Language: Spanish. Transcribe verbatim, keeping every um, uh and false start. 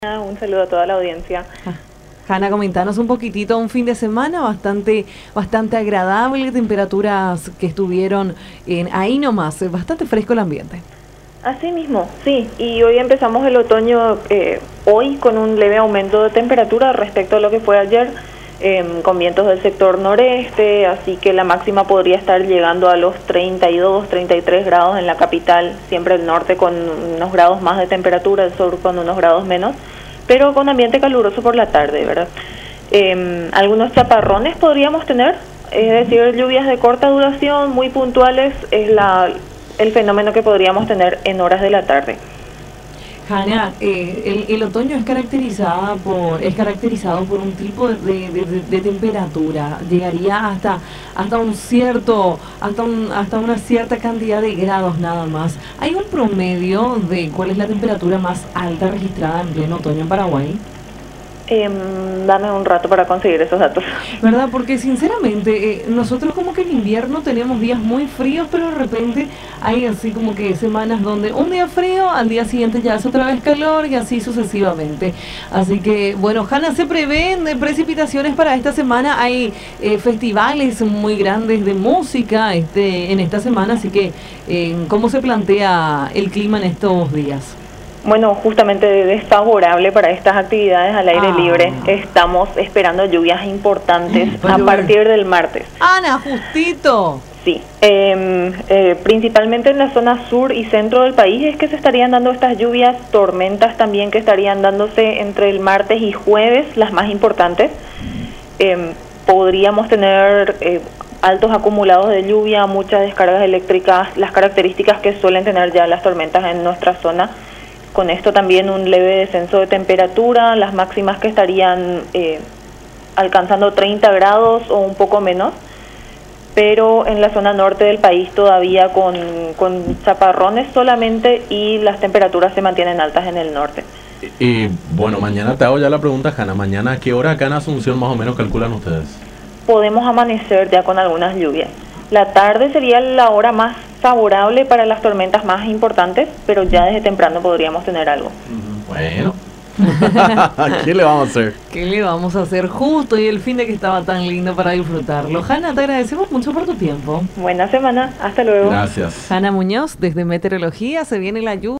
Un saludo a toda la audiencia. Hanna, comentanos un poquitito, un fin de semana bastante bastante agradable, temperaturas que estuvieron en ahí nomás, bastante fresco el ambiente. Así mismo, sí, y hoy empezamos el otoño, eh, hoy con un leve aumento de temperatura respecto a lo que fue ayer, eh, con vientos del sector noreste, así que la máxima podría estar llegando a los treinta y dos, treinta y tres grados en la capital, siempre el norte con unos grados más de temperatura, el sur con unos grados menos, pero con ambiente caluroso por la tarde, ¿verdad? Eh, algunos chaparrones podríamos tener, es decir, lluvias de corta duración, muy puntuales, es la, el fenómeno que podríamos tener en horas de la tarde. Hanna, eh, el, el otoño es caracterizada por es caracterizado por un tipo de, de, de, de temperatura, llegaría hasta hasta un cierto hasta un, hasta una cierta cantidad de grados nada más. ¿Hay un promedio de cuál es la temperatura más alta registrada en pleno otoño en Paraguay? Eh, dame un rato para conseguir esos datos. ¿Verdad? Porque sinceramente eh, nosotros como que en invierno tenemos días muy fríos, pero de repente hay así como que semanas donde un día frío, al día siguiente ya es otra vez calor y así sucesivamente. Así que, bueno, Hanna, se prevén de precipitaciones para esta semana. Hay eh, festivales muy grandes de música este en esta semana, así que eh, ¿cómo se plantea el clima en estos días? Bueno, justamente desfavorable para estas actividades al aire ah. libre. Estamos esperando lluvias importantes a partir del martes. Ana, justito. Sí, eh, eh, principalmente en la zona sur y centro del país es que se estarían dando estas lluvias, tormentas también que estarían dándose entre el martes y jueves, las más importantes. Eh, podríamos tener eh, altos acumulados de lluvia, muchas descargas eléctricas, las características que suelen tener ya las tormentas en nuestra zona. Con esto también un leve descenso de temperatura, las máximas que estarían eh, alcanzando treinta grados o un poco menos, pero en la zona norte del país todavía con, con chaparrones solamente y las temperaturas se mantienen altas en el norte. Y, y bueno, mañana te hago ya la pregunta, Hanna, mañana ¿a qué hora acá en Asunción más o menos calculan ustedes? Podemos amanecer ya con algunas lluvias. La tarde sería la hora más favorable para las tormentas más importantes, pero ya desde temprano podríamos tener algo. Bueno, ¿qué le vamos a hacer? ¿Qué le vamos a hacer justo y el fin de que estaba tan lindo para disfrutarlo? Hanna, te agradecemos mucho por tu tiempo. Buena semana, hasta luego. Gracias. Hanna Muñoz, desde Meteorología, se viene la lluvia.